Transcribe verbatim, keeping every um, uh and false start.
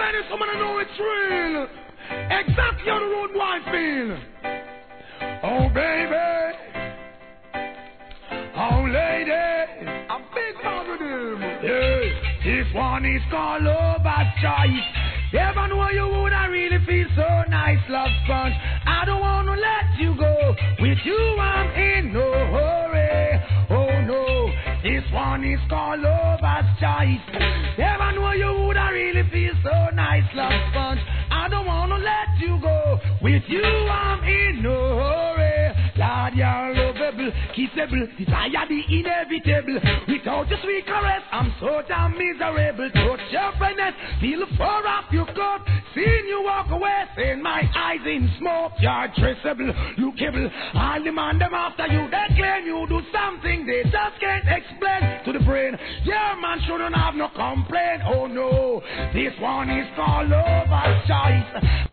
ready, someone to know it's real. Exactly on the road boy feel. Oh baby, oh lady, a big man with him. Yeah, this one is called Lover's Choice. Never know you would I really feel so nice, love sponge. I don't wanna let you go. With you I'm in no hurry. Oh no, this one is called Lover's Choice. Never know you would I really feel so nice, love sponge. I don't wanna let you go. With you I'm in no hurry. Lord, you're lovable, kissable, desire the inevitable. Without your sweet caress, I'm so damn miserable. Touch your finesse, feel the fur off your coat. Seeing you walk away, saying my eyes in smoke. You're traceable, lookable. I'll demand them after you. They claim you do something they just can't explain to the brain. Your man shouldn't have no complaint. Oh no, this one is called Lover's Choice.